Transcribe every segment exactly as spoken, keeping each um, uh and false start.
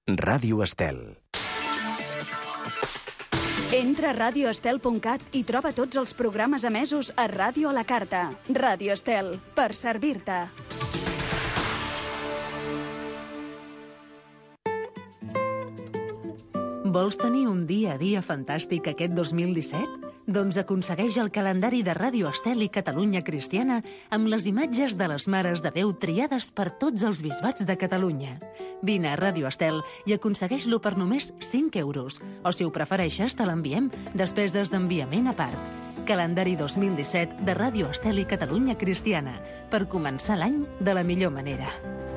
Ràdio Estel. Entra a ràdio estel punt cat i troba tots els programes emesos a Ràdio a la Carta. Ràdio Estel, per servir-te. Vols tenir un dia a dia fantàstic aquest dos mil disset? Doncs aconsegueix el calendari de Ràdio Estel i Catalunya Cristiana amb les imatges de les Mares de Déu triades per tots els bisbats de Catalunya. Vine a Ràdio Estel i aconsegueix-lo per només cinc euros. O si ho prefereixes, te l'enviem, despeses d'enviament a part. Calendari dos mil disset de Ràdio Estel i Catalunya Cristiana, per començar l'any de la millor manera.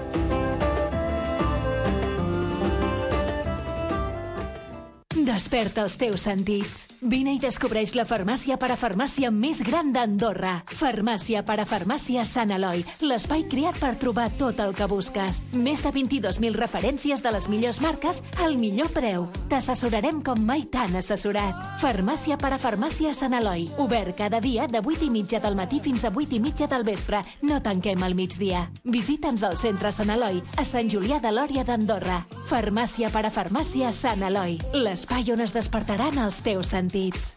Desperta els teus sentits. Vine i descobreix la farmàcia parafarmàcia més gran d'Andorra. Farmàcia parafarmàcia Sant Eloi, l'espai creat per trobar tot el que busques. Més de vint-i-dos mil referències de les millors marques al millor preu. T'assessorarem com mai t'han assessorat. Farmàcia parafarmàcia Sant Eloi, obert cada dia de vuit i mitja del matí fins a vuit i mitja del vespre. No tanquem al migdia. Visita'ns al centre Sant Eloi, a Sant Julià de Lòria d'Andorra. Farmàcia parafarmàcia Sant Eloi, l'espai on es despertaran els teus sentits.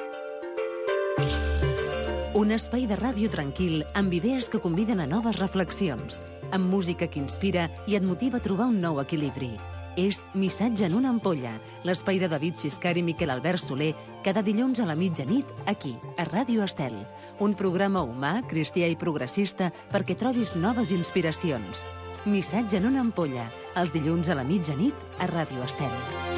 Un espai de ràdio tranquil amb idees que conviden a noves reflexions, amb música que inspira i et motiva a trobar un nou equilibri. És Missatge en una ampolla, l'espai de David Xiscar i Miquel Albert Soler, cada dilluns a la mitjanit, aquí, a Ràdio Estel. Un programa humà, cristià i progressista perquè trobis noves inspiracions. Missatge en una ampolla, els dilluns a la mitjanit, a Ràdio Estel.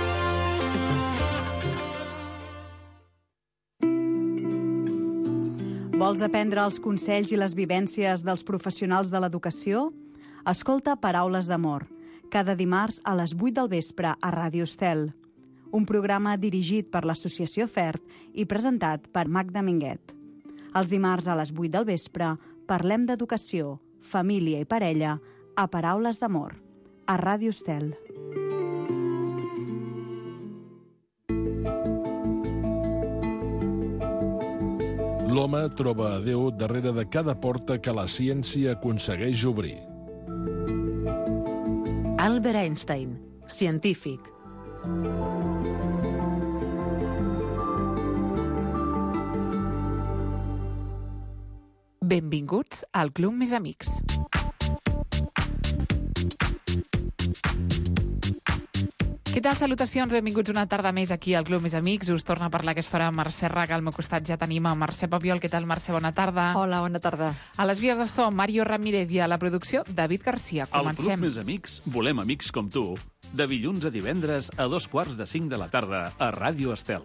Vols aprendre els consells i les vivències dels professionals de l'educació? Escolta Paraules d'Amor, cada dimarts a les vuit del vespre a Ràdio Estel. Un programa dirigit per l'Associació FERT i presentat per Magda Minguet. Els dimarts a les vuit del vespre parlem d'educació, família i parella a Paraules d'Amor, a Ràdio Estel. L'home troba a Déu darrere de cada porta que la ciència aconsegueix obrir. Albert Einstein, científic. Benvinguts al Club Més Amics. Què tal? Salutacions, benvinguts una tarda més aquí al Club Més Amics. Us torna a parlar aquesta hora Mercè Raga. Al meu costat ja tenim a Mercè Papiol. Què tal, Mercè? Bona tarda. Hola, bona tarda. A les vies de so, Mario Ramírez, i a la producció, David Garcia. Comencem. Al Club Més Amics volem amics com tu. De dilluns a divendres a dos quarts de cinc de la tarda a Ràdio Estel.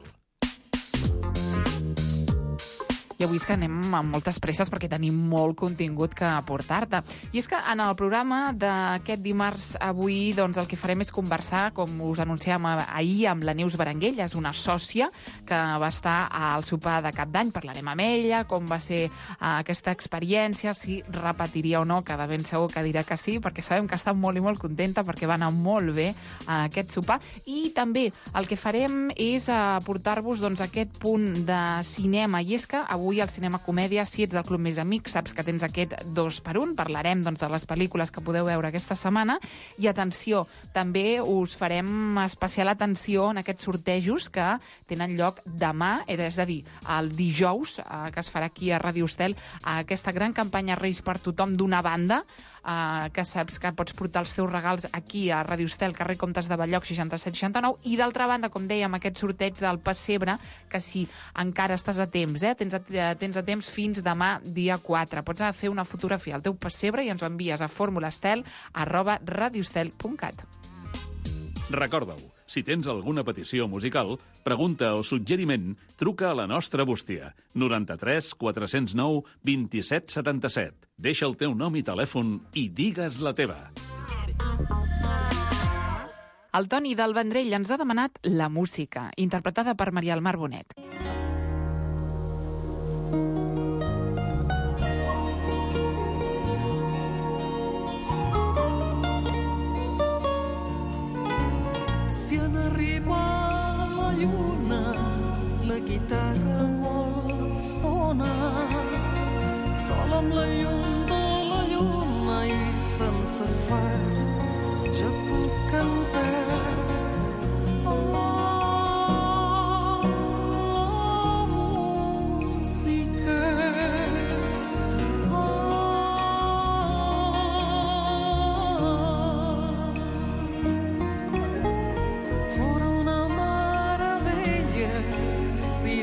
I avui és que anem amb moltes presses perquè tenim molt contingut que aportar-te. I és que en el programa d'aquest dimarts avui doncs, el que farem és conversar, com us anunciàvem ahir, amb la Neus Berenguell, és una sòcia que va estar al sopar de Cap d'Any. Parlarem amb ella, com va ser uh, aquesta experiència, si repetiria o no, que de ben segur que dirà que sí, perquè sabem que està molt i molt contenta perquè va anar molt bé uh, aquest sopar. I també el que farem és aportar-vos doncs, aquest punt de cinema, i és que avui al Cinema Comèdia, si ets del Club Més Amics, saps que tens aquest dos per un. Parlarem doncs, de les pel·lícules que podeu veure aquesta setmana. I atenció, també us farem especial atenció en aquests sortejos que tenen lloc demà, és a dir, el dijous, eh, que es farà aquí a Ràdio Estel, aquesta gran campanya Reis per tothom d'una banda, Uh, que saps que pots portar els teus regals aquí a Ràdio Estel, carrer Comtes de Balloc seixanta-set seixanta-nou, i d'altra banda, com dèiem, aquest sorteig del pessebre, que si encara estàs a temps, eh? tens, a, tens a temps fins demà dia quatre. Pots fer una fotografia al teu pessebre i ens ho envies a formulastel arroba radioestel punt cat. Recorda-ho, si tens alguna petició musical, pregunta o suggeriment, truca a la nostra bústia, noranta-tres quatre-cents nou vint-i-set setanta-set. Deixa el teu nom i telèfon i digues la teva. El Toni del Vendrell ens ha demanat La música, interpretada per Maria del Mar Bonet. Si en arribar la lluna, la guitarra vol sonar, sol amb la llum de la lluna i sense far, jo puc cantar.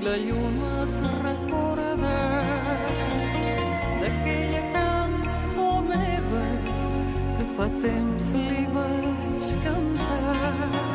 la lluna es recordés d'aquella cançó meva que fa temps li vaig cantar.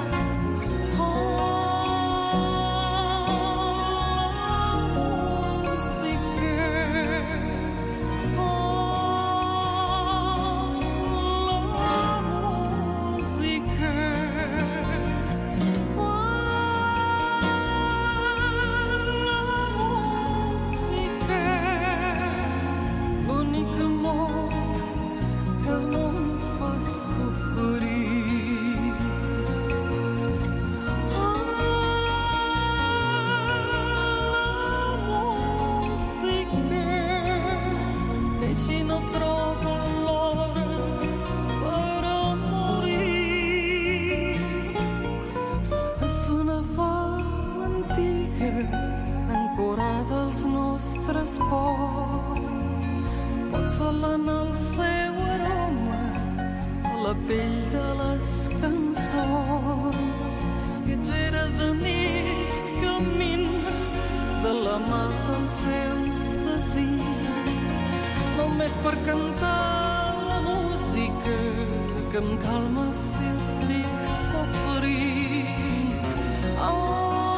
solen el seu aroma a la pell de les cançons. Viatgera de nits camina de la mà dels seus desigs, només per cantar la música que em calma si estic sofrint. Oh,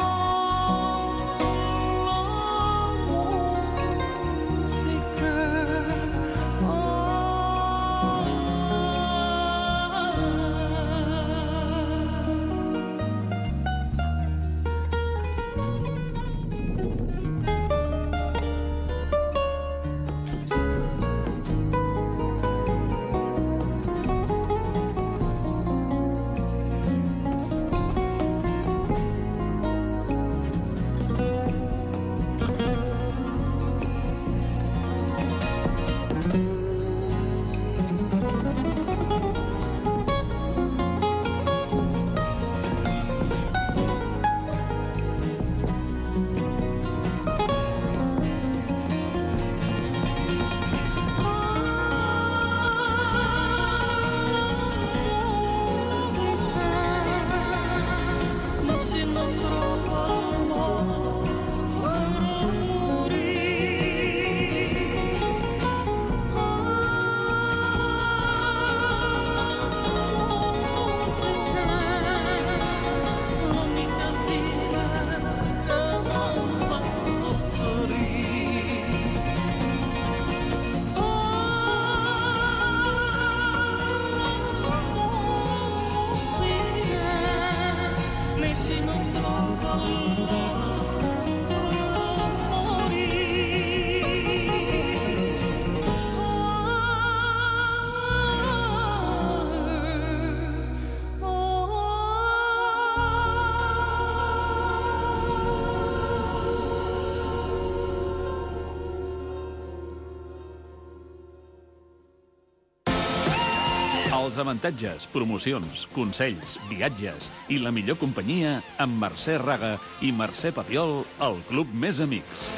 els avantatges, promocions, consells, viatges i la millor companyia amb Mercè Raga i Mercè Papiol al Club Més Amics.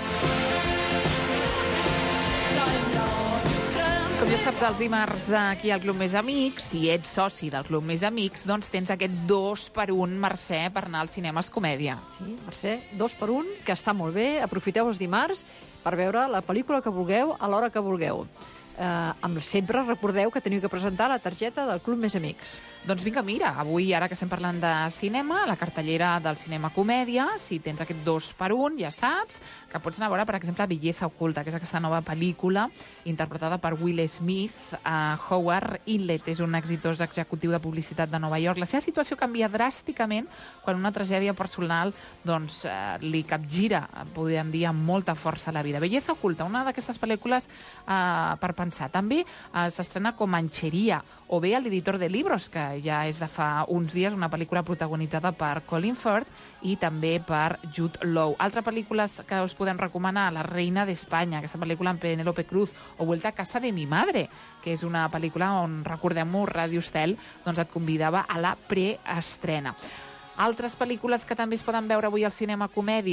Com ja saps, els dimarts aquí al Club Més Amics, si ets soci del Club Més Amics, doncs tens aquest dos per un, Mercè, per anar al Cinemes Comèdia. Sí, Mercè, dos per un, que està molt bé. Aprofiteu els dimarts per veure la pel·lícula que vulgueu a l'hora que vulgueu. Uh, amb sempre recordeu que teniu que presentar la targeta del Club Més Amics. Doncs vinga, mira, avui, ara que estem parlant de cinema, la cartellera del Cinema Comèdia, si tens aquest dos per un, ja saps que pots anar a veure, per exemple, Belleza Oculta, que és aquesta nova pel·lícula interpretada per Will Smith. Uh, Howard Inlet és un exitós executiu de publicitat de Nova York. La seva situació canvia dràsticament quan una tragèdia personal doncs, uh, li capgira, podríem dir, amb molta força a la vida. Belleza Oculta, una d'aquestes pel·lícules uh, per pensar. També uh, s'estrena Comancheria, o bé l'editor de libros, que ja és de fa uns dies, una pel·lícula protagonitzada per Colin Firth i també per Jude Law. Altres pel·lícules que us podem recomanar, La reina d'Espanya, aquesta pel·lícula amb Penélope Cruz, o Vuelta a casa de mi madre, que és una pel·lícula on, recordem-ho, Ràdio Estel doncs et convidava a la preestrena. Altres pel·lícules que també es poden veure avui al Cinema Comèdia,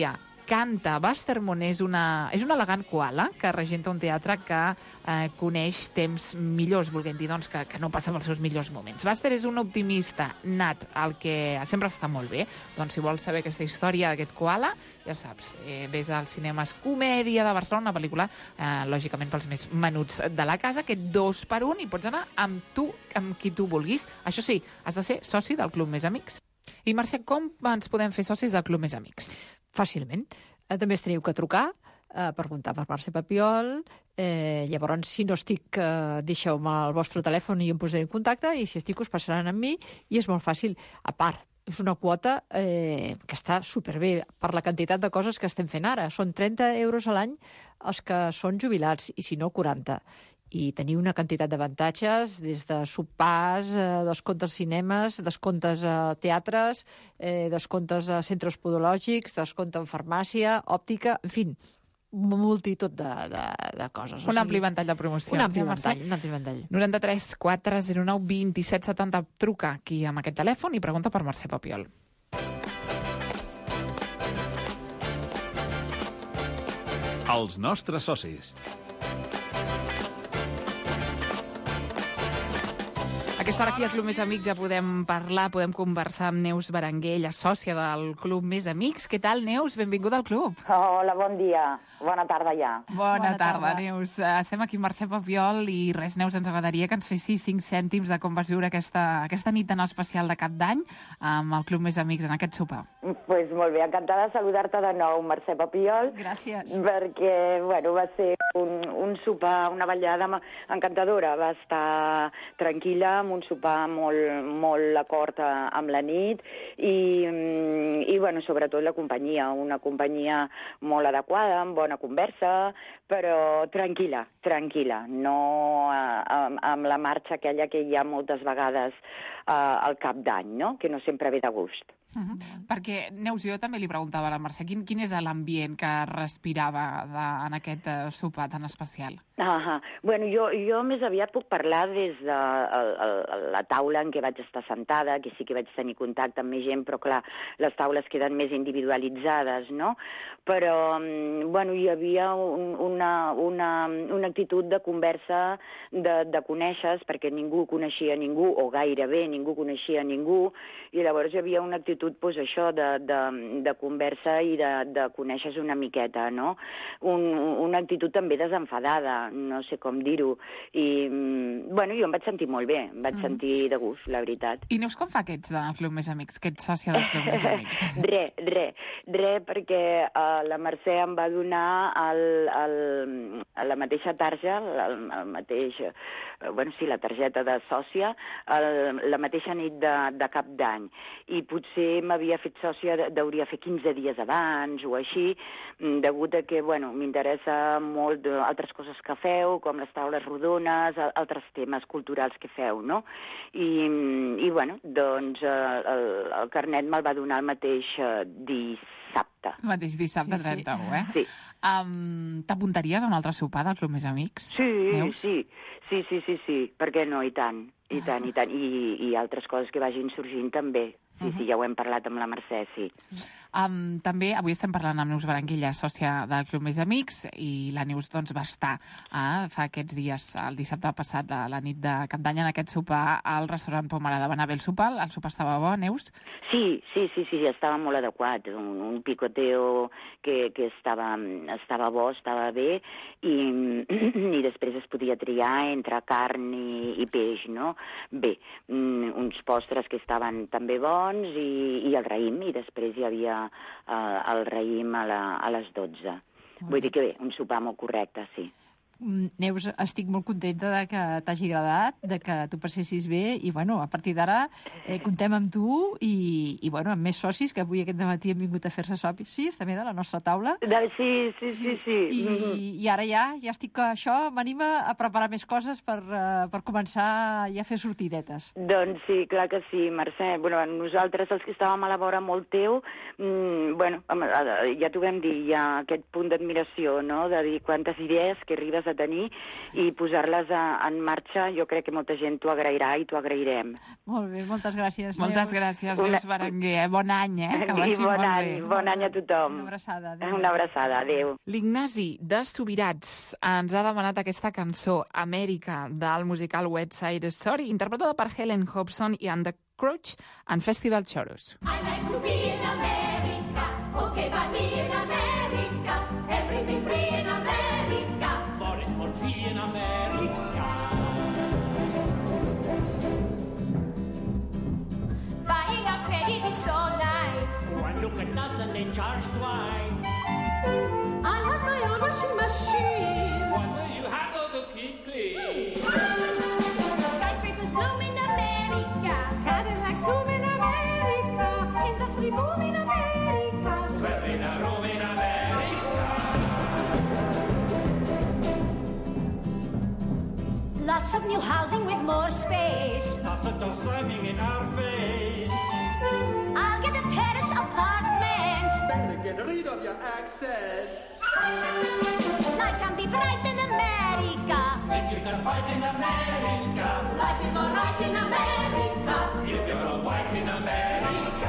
canta. Westermund és una, és un elegant koala que regenta un teatre que eh, coneix temps millors, volguem dir doncs, que, que no passa pels seus millors moments. Buster és un optimista nat, el que sempre està molt bé. Doncs si vols saber aquesta història d'aquest koala, ja saps, eh, ves als cinemes Comèdia de Barcelona, una pel·lícula, eh, lògicament pels més menuts de la casa, aquest dos per un, i pots anar amb tu, amb qui tu vulguis. Això sí, has de ser soci del Club Més Amics. I Mercè, com ens podem fer socis del Club Més Amics? Fàcilment. Eh, també es teniu que trucar, eh, preguntar per Mercè Papiol, eh, llavors, si no estic, eh, deixeu-me el vostre telèfon i em posaré en contacte, i si estic us passaran amb mi, i és molt fàcil. A part, és una quota eh, que està superbé per la quantitat de coses que estem fent ara. Són trenta euros a l'any els que són jubilats, i si no, quaranta. I teniu una quantitat d'avantatges, des de sopars, eh, descomptes cinemes, descomptes a teatres, eh, descomptes a centres podològics, descompte en farmàcia, òptica, en fi, multitud de, de, de coses. Un ampli ventall de promocions. Un ampli ja, ventall, un ampli ventall. nou tres quatre zero nou dos set set zero. Truca aquí amb aquest telèfon i pregunta per Mercè Papiol. Els nostres socis. Aquesta hora aquí al Club Més Amics ja podem parlar, podem conversar amb Neus Berenguer, ella és sòcia del Club Més Amics. Què tal, Neus? Benvinguda al club. Hola, bon dia. Bona tarda ja. Bona, Bona tarda, tarda, Neus. Estem aquí amb Mercè Papiol i res, Neus, ens agradaria que ens fessis cinc cèntims de com vas viure aquesta, aquesta nit tan especial de cap d'any amb el Club Més Amics en aquest sopar. Doncs pues molt bé, encantada de saludar-te de nou, Mercè Papiol. Gràcies. Perquè, bueno, va ser un, un sopar, una ballada encantadora. Va estar tranquil·la, amb un sopar molt, molt acord amb la nit i, i bueno, sobretot la companyia, una companyia molt adequada, amb bona conversa, però tranquil·la, tranquil·la, no amb, amb la marxa aquella que hi ha moltes vegades uh, al cap d'any, no? Que no sempre ve de gust. Uh -huh. Perquè, Neus, jo també li preguntava a la Mercè, quin, quin és l'ambient que respirava de, en aquest uh, sopar tan especial? Ah, bueno, jo, jo més aviat puc parlar des de el, el, la taula en què vaig estar sentada, que sí que vaig tenir contacte amb més gent, però clar, les taules queden més individualitzades, no? Però, bueno, hi havia un, una, una, una actitud de conversa, de, de conèixer, perquè ningú coneixia ningú, o gairebé ningú coneixia ningú, i llavors hi havia una actitud, doncs això, de, de, de conversa i de, de conèixer una miqueta, no? Un, una actitud també desenfadada, no sé com dir-ho, i, bueno, jo em vaig sentir molt bé, em vaig mm. sentir de gust, la veritat. I Neus, com fa que ets del Club Més Amics, que ets sòcia del Club Més Amics? Re, re, re, perquè uh, la Mercè em va donar el, el, la mateixa tarja, el, el mateix, uh, bueno, sí, la targeta de sòcia, el, la mateixa nit de, de cap d'any, i potser m'havia fet sòcia, hauria fer quinze dies abans o així, degut a que, bueno, m'interessa molt altres coses que feu, com les taules rodones, altres temes culturals que feu, no? I, i bueno, doncs el, el carnet me'l va donar el mateix dissabte. El mateix dissabte, sí, trenta-u, eh? Sí. Um, T'apuntaries a un altre sopar del Club Més Amics? Sí, Neus? sí, sí, sí, sí, sí, per què no, i tant, i tant, i tant, i, i altres coses que vagin sorgint també. Sí, uh -huh. sí, ja ho hem parlat amb la Mercè, sí. Um, també avui estem parlant amb Neus Berenguer, sòcia del Club Més Amics, i la Neus doncs, va estar eh, fa aquests dies, el dissabte passat, a la nit de cap d'any, en aquest sopar al restaurant Pomarada. Va anar bé el sopar? El sopar estava bo, Neus? Sí, sí, sí, sí, estava molt adequat. Un, un picoteo que, que estava, estava bo, estava bé, i, i després es podia triar entre carn i, i peix, no? Bé, uns postres que estaven també bons, i, i el raïm, i després hi havia uh, el raïm a, la, a les dotze. Mm. Vull dir que bé, un sopar molt correcte, sí. Neus, estic molt contenta de que t'hagi agradat, de que tu passessis bé, i bueno, a partir d'ara eh, comptem amb tu i, i bueno, amb més socis, que avui aquest matí hem vingut a fer-se socis també de la nostra taula. Sí, sí, sí, sí. I, mm-hmm. i ara ja, ja estic, això m'anima a preparar més coses per, uh, per començar ja a fer sortidetes. Doncs sí, clar que sí, Mercè. Bueno, nosaltres, els que estàvem a la vora molt teu, mm, bueno, ja t'ho vam dir, hi ha aquest punt d'admiració, no?, de dir quantes idees que arribes de tenir i posar-les en marxa, jo crec que molta gent t'ho agrairà i t'ho agrairem. Molt bé, moltes gràcies. Moltes gràcies, Neus Berenguer. Bon any, eh? Que vagi bon molt any, bé. bon any a tothom. Una abraçada. Adéu. Una abraçada, adéu. L'Ignasi de Subirats ens ha demanat aquesta cançó, Amèrica, del musical West Side Story, interpretada per Helen Hobson i and the Crouch en Festival Chorus. I like to be in America, okay by me in America, everything free in America, for it's more free in America. Buying a credit is so nice. One look at us and they charge twice. I have my own washing machine. One way you handle to keep clean. Skyscrapers bloom in America, Cadillacs boom in America, industry boom in America, Swearing a room in America. lots of new housing with more space. Lots of dogs slamming in our face. I'll get a terrace apartment. Better get rid of your accent. Life can be bright in America. If you can fight in America. Life is alright in America. If you're a white in America.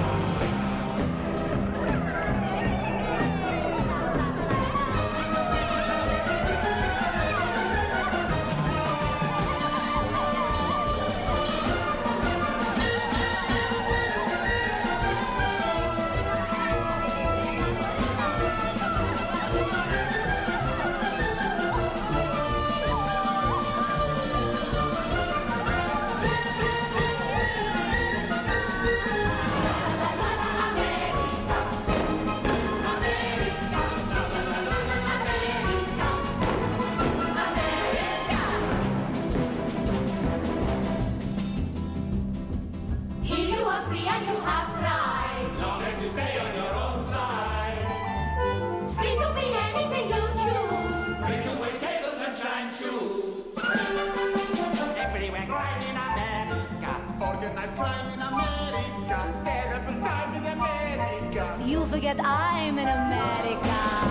You forget I'm in America.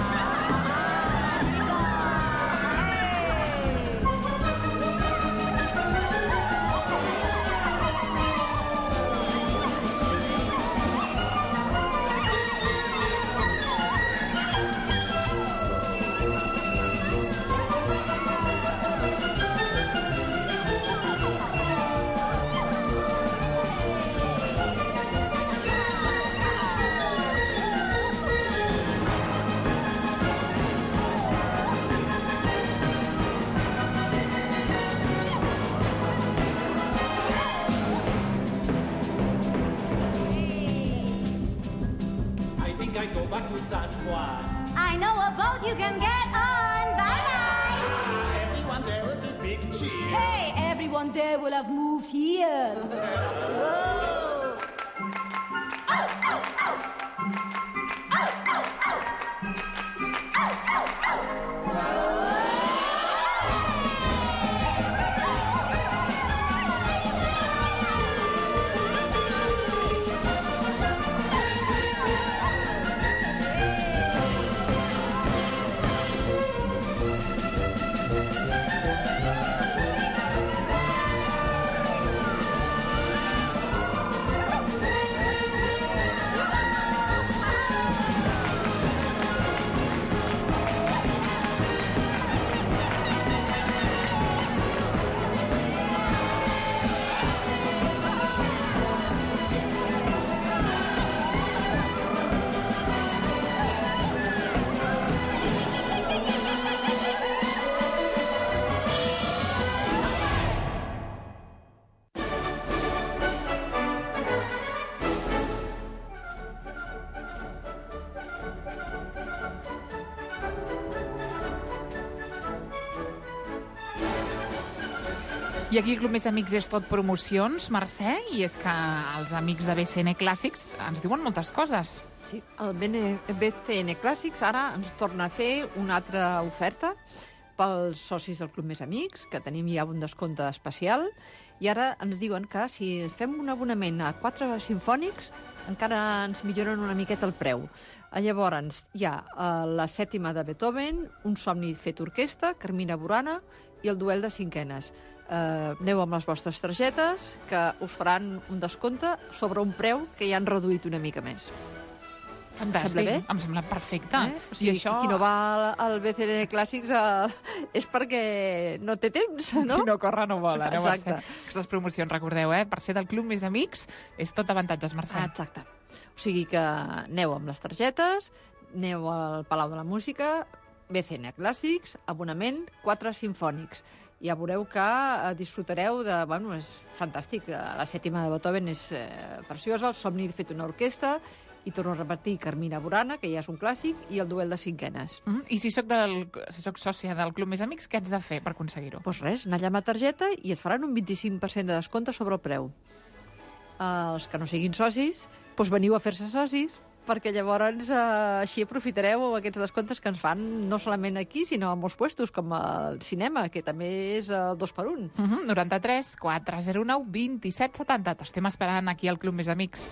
I go back to San Juan. I know a boat you can get on. Bye-bye. Ah, everyone there will be big cheer. Hey, everyone there will have moved here. Whoa. Oh, oh, oh. Oh, oh, oh. Oh, oh, oh. I aquí el Club Més Amics és tot promocions, Mercè, i és que els amics de B C N Clàssics ens diuen moltes coses. Sí, el B C N Clàssics ara ens torna a fer una altra oferta pels socis del Club Més Amics, que tenim ja un descompte especial, i ara ens diuen que si fem un abonament a quatre sinfònics encara ens milloren una miqueta el preu. Llavors, hi ha uh, la sèptima de Beethoven, Un somni fet orquestra, Carmina Burana i el duel de cinquenes. Uh, aneu amb les vostres targetes, que us faran un descompte sobre un preu que ja han reduït una mica més. Fantàstic, Sembla bé? em sembla perfecte. Eh? O sigui, I això... qui no va al B C D Clàssics uh, és perquè no té temps, no? Qui no corre no vola. No Exacte. Mercè? Aquestes promocions, recordeu, eh? Per ser del Club Més Amics és tot avantatges, Mercè. Ah, exacte. O sigui que aneu amb les targetes, aneu al Palau de la Música, B C N Clàssics, abonament, quatre simfònics. Ja veureu que eh, disfrutareu de... Bueno, és fantàstic. La sèptima de Beethoven és eh, preciosa, el somni fet una orquestra, i torno a repetir Carmina Burana, que ja és un clàssic, i el duel de cinquenes. Mm -hmm. I si soc, del, si soc sòcia del Club Més Amics, què haig de fer per aconseguir-ho? Doncs pues res, anar allà amb la targeta i et faran un vint-i-cinc per cent de descompte sobre el preu. Uh, els que no siguin socis, doncs veniu a fer-se socis, perquè llavors eh, així aprofitareu aquests descomptes que ens fan no solament aquí, sinó a molts puestos, com el cinema, que també és el dos per un. Mm -hmm. noranta-tres quatre zero nou vint-i-set setanta. T'estem esperant aquí al Club Més Amics.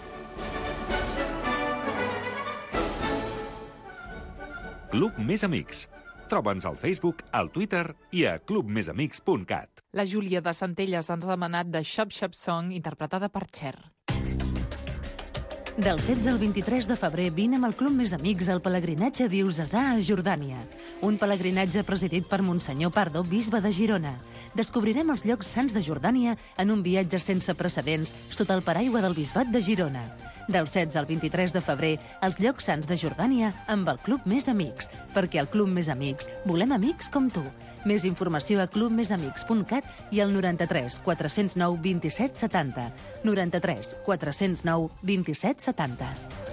Club Més Amics. Troba'ns al Facebook, al Twitter i a club més amics punt cat. La Júlia de Centelles ens ha demanat de Shop Shop Song, interpretada per Cher. Del setze al vint-i-tres de febrer vine amb el Club Més Amics al pelegrinatge diocesà a Jordània. Un pelegrinatge presidit per Monsenyor Pardo, bisbe de Girona. Descobrirem els llocs sants de Jordània en un viatge sense precedents sota el paraigua del bisbat de Girona. Del setze al vint-i-tres de febrer, els llocs sants de Jordània amb el Club Més Amics, perquè al Club Més Amics volem amics com tu. Més informació a club més amics punt cat i al noranta-tres quatre zero nou vint-i-set setanta. noranta-tres quatre zero nou vint-i-set setanta.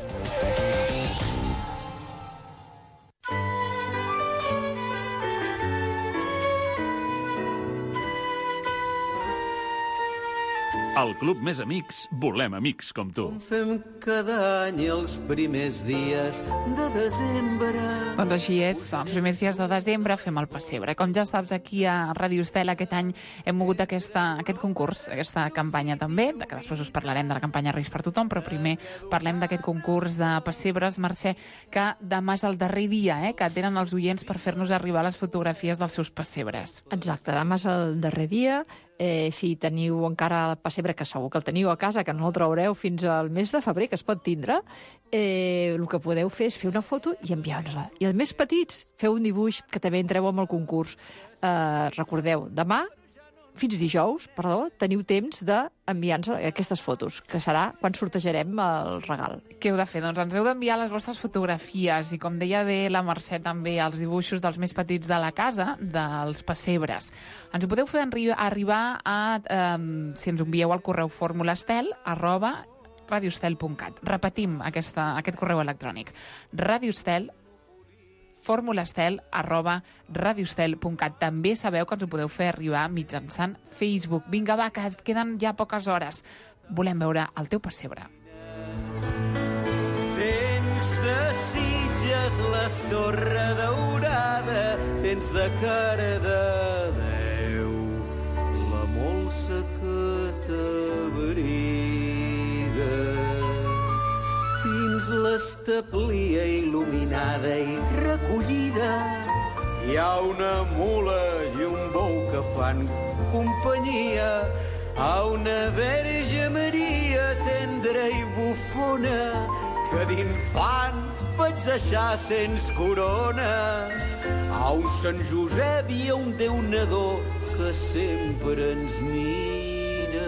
Al Club Més Amics volem amics com tu. Fem cada any els primers dies de desembre. Doncs així és, els primers dies de desembre fem el pessebre. Com ja saps, aquí a Ràdio Estel aquest any hem mogut aquesta, aquest concurs, aquesta campanya també, que després us parlarem de la campanya Reis per Tothom, però primer parlem d'aquest concurs de pessebres, Mercè, que demà és el darrer dia eh, que tenen els oients per fer-nos arribar les fotografies dels seus pessebres. Exacte, demà és el darrer dia. Eh, si teniu encara el pessebre, que segur que el teniu a casa, que no el traureu fins al mes de febrer, que es pot tindre, eh, el que podeu fer és fer una foto i enviar-nos-la. I els més petits, feu un dibuix, que també entreu amb el concurs. Eh, recordeu, demà, fins dijous, perdó, teniu temps d'enviar-nos aquestes fotos, que serà quan sortejarem el regal. Què heu de fer? Doncs ens heu d'enviar les vostres fotografies i, com deia bé la Mercè, també els dibuixos dels més petits de la casa, dels pessebres. Ens ho podeu fer arribar a, eh, si ens envieu al correu formulastel arroba radiostel punt cat. Repetim aquesta, aquest correu electrònic. radiostel formulastel arroba radiostel punt cat. També sabeu que ens ho podeu fer arribar mitjançant Facebook. Vinga, va, que queden ja poques hores. Volem veure el teu pessebre. Tens de Sitges la sorra daurada, tens de cara de Déu la molsa que t'abriga. Dins l'establia il·luminada i recollida hi ha una mula i un bou que fan companyia a una Verge Maria tendra i bufona que d'infant vaig deixar sens corona. A un Sant Josep i a un Déu nadó que sempre ens mira.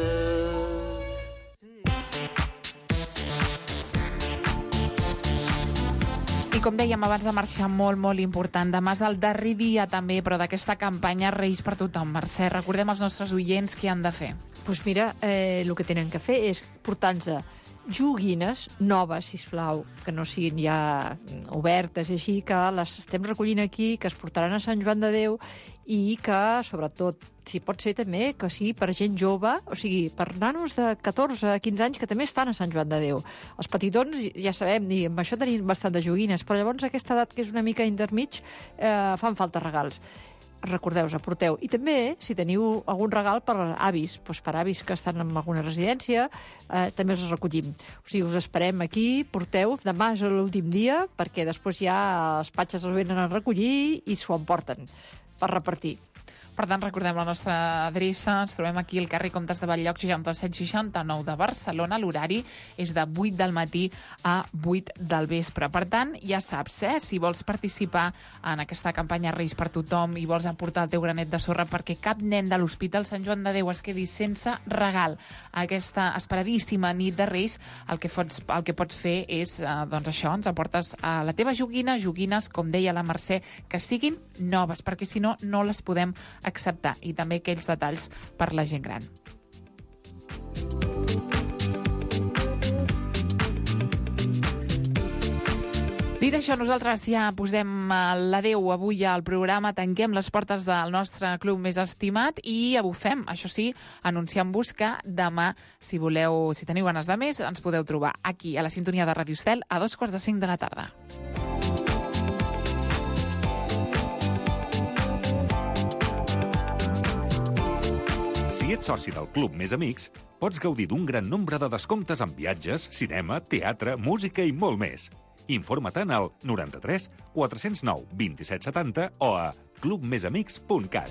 I com dèiem abans de marxar, molt, molt important. Demà és el darrer dia també, però d'aquesta campanya Reis per Tothom. Mercè, recordem als nostres oients què han de fer. Doncs pues mira, eh, el que tenen que fer és portar-nos joguines noves, sisplau, que no siguin ja obertes, així que les estem recollint aquí, que es portaran a Sant Joan de Déu i que, sobretot, si pot ser també, que sigui per gent jove, o sigui, per nanos de catorze a quinze anys que també estan a Sant Joan de Déu. Els petitons, ja sabem, i amb això tenim bastant de joguines, però llavors aquesta edat que és una mica intermig, eh, fan falta regals. recordeu-vos, aporteu. I també, si teniu algun regal per avis, doncs per avis que estan en alguna residència, eh, també els recollim. O sigui, us esperem aquí, porteu, demà és l'últim dia, perquè després ja els patxes els venen a recollir i s'ho emporten per repartir. Per tant, recordem la nostra adreça. Ens trobem aquí al carrer Comtes de Batllloc seixanta-set seixanta-nou de Barcelona. L'horari és de vuit del matí a vuit del vespre. Per tant, ja saps, eh? Si vols participar en aquesta campanya Reis per tothom i vols aportar el teu granet de sorra perquè cap nen de l'Hospital Sant Joan de Déu es quedi sense regal aquesta esperadíssima nit de Reis, el que pots, el que pots fer és, eh, doncs això, ens aportes a la teva joguina, joguines, com deia la Mercè, que siguin noves, perquè si no, no les podem acceptar, i també aquells detalls per la gent gran. Dit això, nosaltres ja posem l'adeu avui al programa, tanquem les portes del nostre club més estimat i abufem, això sí, anunciant-vos que demà, si voleu, si teniu ganes de més, ens podeu trobar aquí, a la sintonia de Ràdio Estel, a dos quarts de cinc de la tarda. Si ets soci del Club Més Amics, pots gaudir d'un gran nombre de descomptes en viatges, cinema, teatre, música i molt més. Informa-te'n al noranta-tres quatre-cents nou vint-i-set setanta o a club més amics punt cat.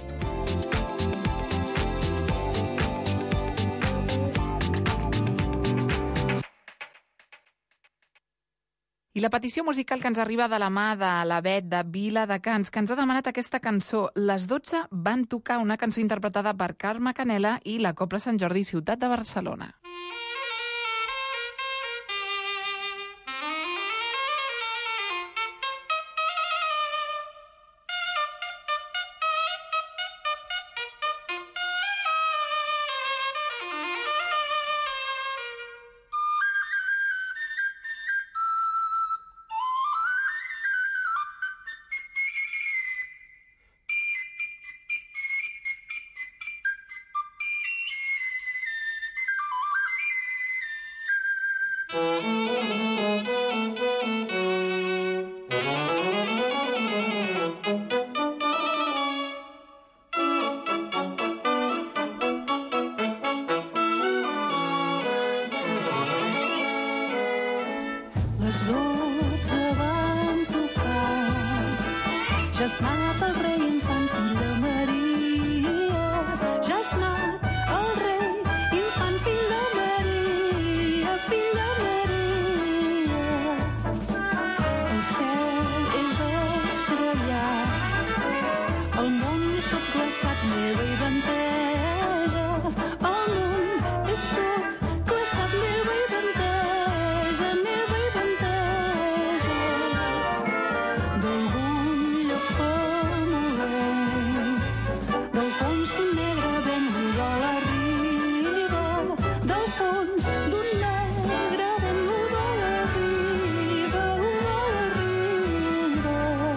I la petició musical que ens arriba de la mà de la Bet de Viladecans, que ens ha demanat aquesta cançó. Les dotze van tocar, una cançó interpretada per Carme Canela i la Cobla Sant Jordi, ciutat de Barcelona. Les dotze van tocar, ja has anat el rei infant fill de Maria, ja has anat el rei infant fill de Maria, fill de Maria. El cel és estrellat, el món és tot glaçat, neva i venteja, el món és tot glaçat, neva i venteja, neva i venteja. D'algun lloc famolenc, del fons d'un negre vent l'Udol arriba, del fons d'un negre vent l'Udol arriba, l'Udol arriba.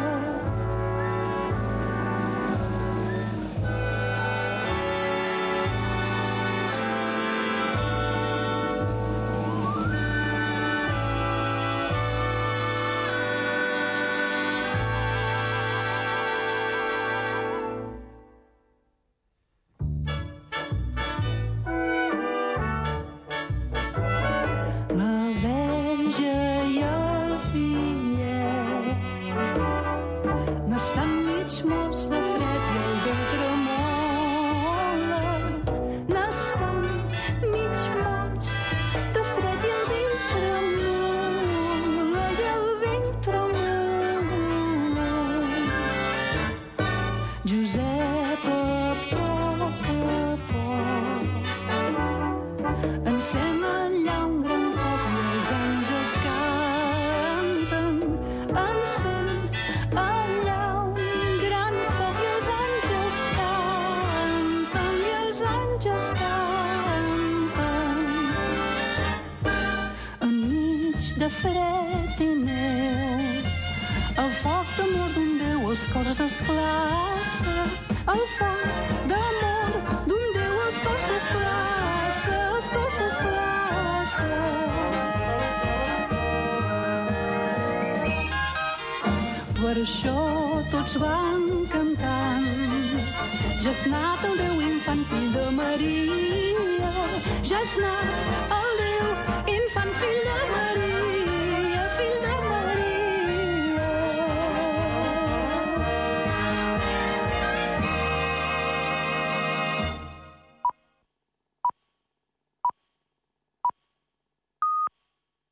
La verge i el fillet n'estan mig morts de fred i el vent tremola. N'estan mig morts de fred i el vent tremola, i el vent tremola. Josep, a poc a poc, encén allà un gran foc i els àngels canten. Encén allà un gran foc i els àngels canten, i els àngels canten. Enmig de fred i neu, el foc d'amor d'un Déu els cors desglaça, el foc d'amor d'un Déu els cors desglaça, els cors desglaça. Per això tots van cantant ja és nat el Déu infant fill de Maria, ja és nat el Déu infant fill de